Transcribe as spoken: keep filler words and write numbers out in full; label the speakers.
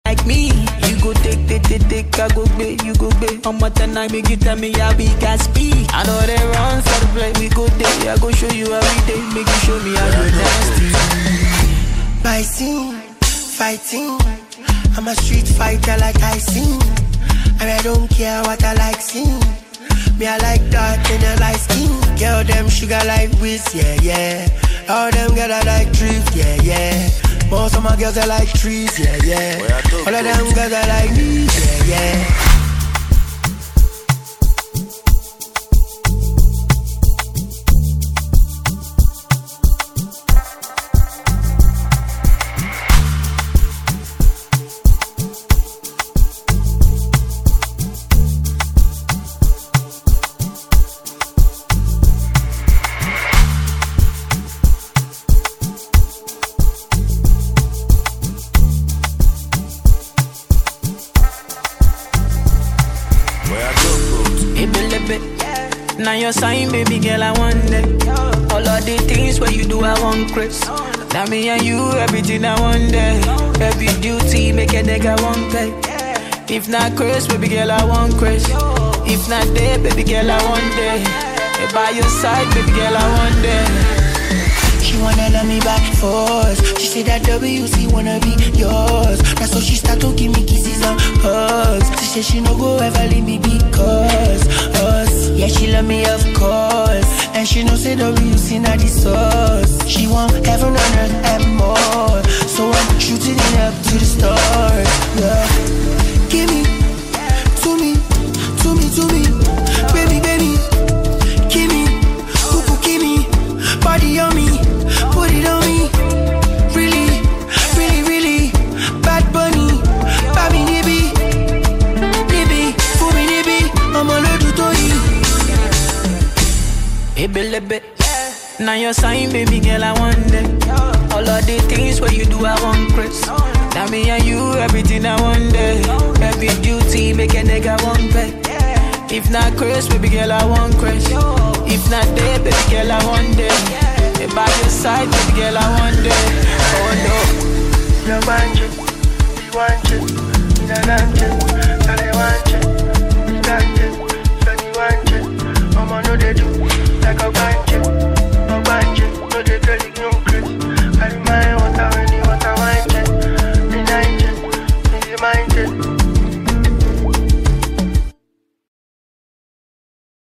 Speaker 1: like me. You go take, take, take, take, I go pay, you go pay. How much time I make you tell me how we can speak. I know they run for the play, we go there. I go show you every day, make you show me how you nasty.
Speaker 2: My scene, fighting. I'm a street fighter like I sing. And I don't care what I like sing. Me I like dark and I like skin. Girl them sugar like whiz, yeah, yeah. All them girls I like drift, yeah, yeah. Most of my girls I like trees, yeah, yeah. All of them girls I like me, yeah, yeah.
Speaker 1: Now your sign, baby girl, I want that. All of the things where you do, I want Chris. Now me and you, everything I want that. Every duty, make a nigga want pay. If not Chris, baby girl, I want Chris. If not there, baby girl, I want that. By your side, baby girl, I want that.
Speaker 2: She wanna love me back force. She said that W C wanna be yours. That's so she start to give me kisses and hugs. She said she no go ever leave me because us. Yeah, she love me of course. And she know say W C not the source. She want heaven on earth and more. So I'm shooting it up to the stars. Yeah. Give me, to me, to me, to me. Baby, baby. Give me, cuckoo, give me. Body on me. Put it on me, really, really, really. Bad bunny, baby, nibby, nibby, for me, nibby. I'm a little toy.
Speaker 1: Baby, baby, now your sign, baby girl, I want that. All of the things where you do, I want Chris. Now me and you, everything I want that. Every duty, make a nigga want pay. If not Chris, baby girl, I want Chris. If not there, baby girl, I want that. By your side, baby girl, I want that. Oh no.
Speaker 2: You want it, you want it, you want it, I want it, you want it, you want it. I'm gonna do like a